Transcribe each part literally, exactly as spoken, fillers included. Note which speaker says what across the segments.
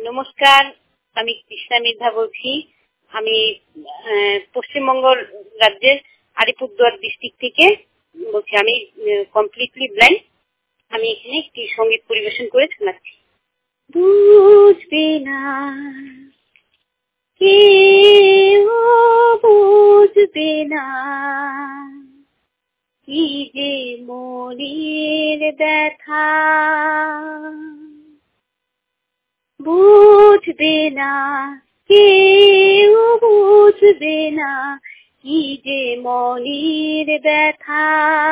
Speaker 1: নমস্কার, আমি কৃষ্ণা মির্ধা বলছি। আমি পশ্চিমবঙ্গ রাজ্যের আলিপুরদুয়ার ডিস্ট্রিক্ট থেকে বলছি। আমি কমপ্লিটলি ব্লাইন্ড। আমি এখানে একটি সঙ্গীত পরিবেশন করে শোনাচ্ছি। বুঝবে না কেউ, বুঝবে না কি যে মনের ব্যথা, বুঝবে না কেউ, বুঝবে না কি যে মনের ব্যথা।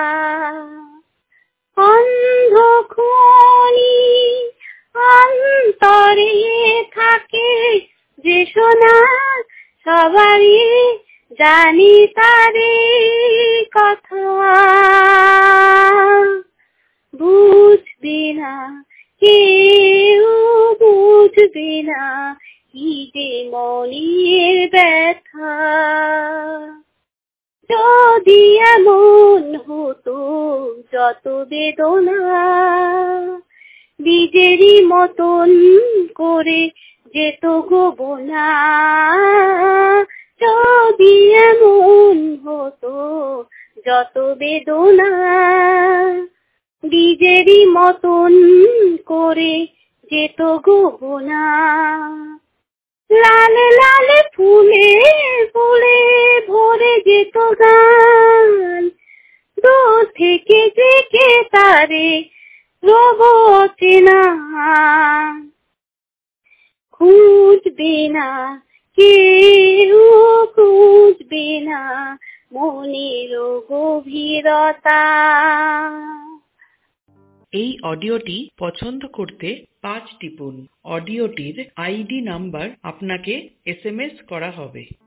Speaker 1: অন্ধখনি অন্তরে থাকে যে সোনা, সবারই জানি তারে কথা। বুঝবে না কেউ, বুঝবে না কি যে মনের ব্যথা। যদি এমন হতো যত বেদনা বীজেরই মতন করে যেত গোবনা, যদি এমন হতো যত বেদনা বীজেরই মতন করে যেত গোবনা। লাল লাল ফুলে ফুলে ভরে যেত গান, দূর থেকে দেখে তারে রব চেনা। খুঁজবে না কেউ, খুঁজবে না মনের গভীরতা।
Speaker 2: এই অডিওটি পছন্দ করতে পাঁচ টিপুন। অডিওটির আইডি নাম্বার আপনাকে এস এম এস করা হবে।